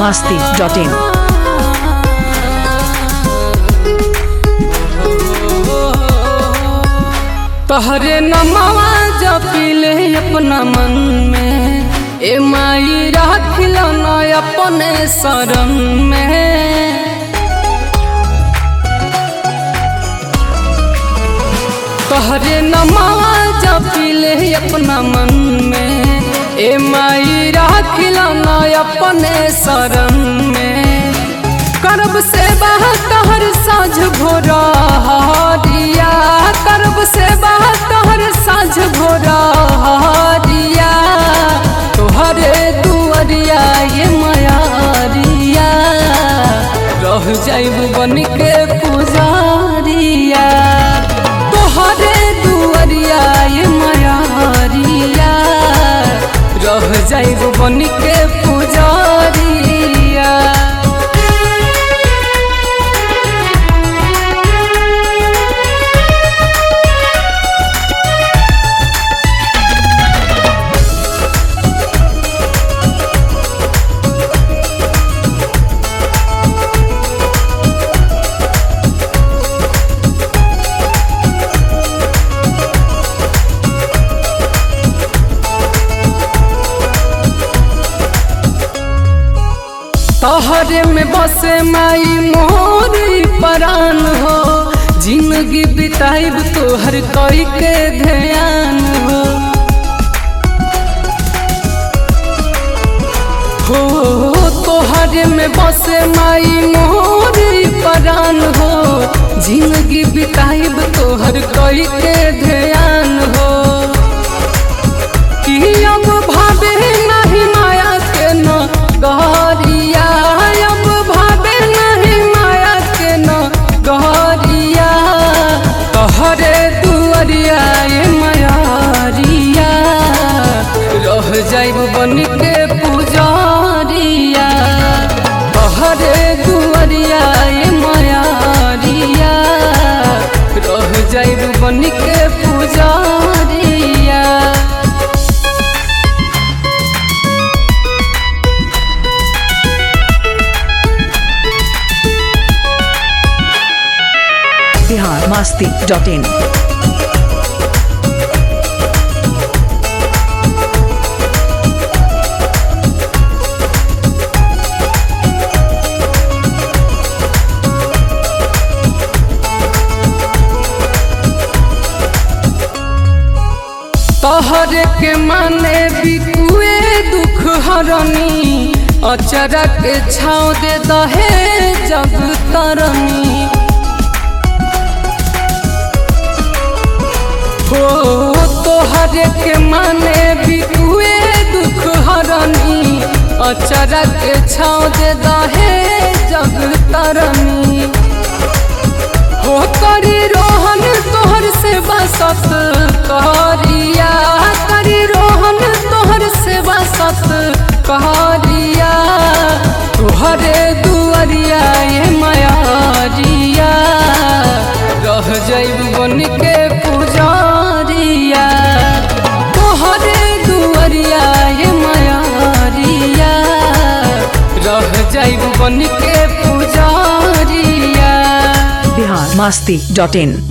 biharmasti.in। तहरे नमवा जपिले अपना मन में, ए माई राखिला न अपने शरण में। तहरे नमवा जपिले अपना मन में, ए माई राखिला न अपने शरण में। करब सेवा तहर साँझ भोरा हरिया, करब सेवा तहर साँझ भोरा हरिया। तोहरे दुआरिया ये मयारिया, रह जाइब बन के पुजारिया। तोहरे दुआरिया ये मयारिया, रह जाइब बन के पुजारिया। तोहरे में बसे माई मोरी परान हो, जिंदगी बिताइब तोहर कोई के ध्यान हो। तोहरे में बसे माई मोरी परान हो, जिंदगी बिताइब तोहर कोई के ध्यान हो। कि अब भावे नहीं माया के न गहरिया, अब भावे नहीं माया के न गहरिया। तोहरे दुआरिया ये मयारिया, रह जाइब बन के पुजारिया। तोहरे दुआरिया ये मयारिया, रह जाइब बन के पुजारिया। biharmasti.in। तोहरे के माने बिकुए दुख हरनी, अचरा के छाँव दे दहे जग तरनी। तोहरे के माने बिकुए दुख हरनी, अचरा के छाँव दे दहे जग तरनी। हो करी रोहन तोहर से बसत कहरिया, करी रोहन तोहर से बसत कहरिया। तोहरे दुआरिया ये मयारिया, रह जाइब बन के पुजारिया। तोहरे दुआरिया ये मयारिया, रह जाइब बन के पुजारिया। biharmasti.in।